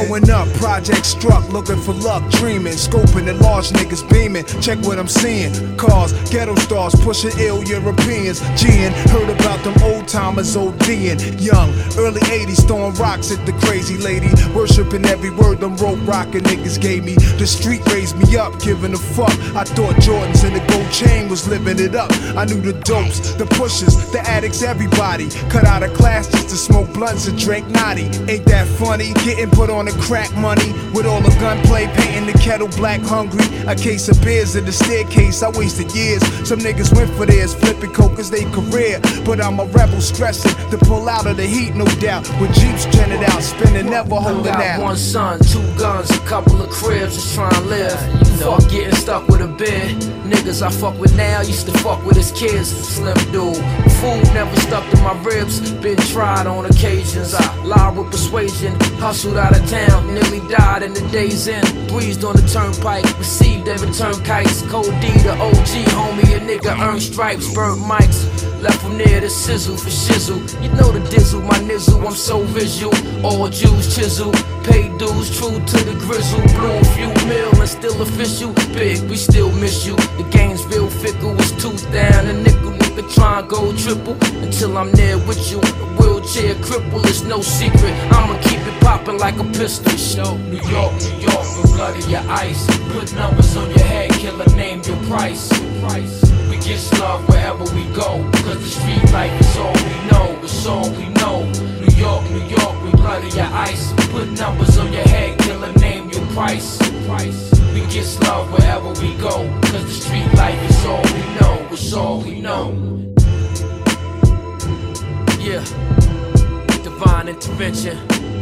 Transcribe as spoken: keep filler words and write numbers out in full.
Growing up, project struck, looking for luck, dreaming, scoping at large niggas beaming. Check what I'm seeing. Cars, ghetto stars, pushing ill Europeans. G'ing, heard about them old timers ODing. Young, early eighties, throwing rocks at the crazy lady. Worshipping every word them rope rockin' niggas gave me. The street raised me up, giving a fuck. I thought Jordans and the gold chain was living it up. I knew the dopes, the pushers, the addicts, everybody. Cut out of class just to smoke blunts and drink naughty. Ain't that funny? Getting put on the crack money with all the gunplay, painting the kettle black hungry. A case of beers in the staircase, I wasted years. Some niggas went for theirs, flipping coke as they career. But I'm a rebel stressing to pull out of the heat, no doubt. With Jeeps trending out, spinning, never holding I got out. One son, two guns, a couple of cribs, just trying to live. Fuck getting stuck with a bid. Niggas I fuck with now used to fuck with his kids. Slim dude, food never stuck to my ribs. Been tried on occasions. I lied with persuasion, hustled out of town, nearly died in the days end. Breezed on the turnpike, received every turnkites. Cold D, the O G homie, a nigga earned stripes, burnt mics. Left from near the sizzle for shizzle. You know the dizzle, my nizzle, I'm so visual. All Jews chisel, pay dues, true to the grizzle. Blew a few mil and still official. Big, we still miss you. The game's real fickle, it's tooth down. A nickel, nigga try and go triple. Until I'm there with you, a wheelchair cripple, it's no secret. I'ma keep it poppin' like a pistol. Show New York, New York, the blood of your ice. Put numbers on your head, killer, name your price. price. We get love wherever we go, cause the street life is all we know, it's all we know. New York, New York, we blood of your ice. Put numbers on your head, killer, name your price. price. We get love wherever we go, cause the street life is all we know, it's all we know. Yeah, divine intervention.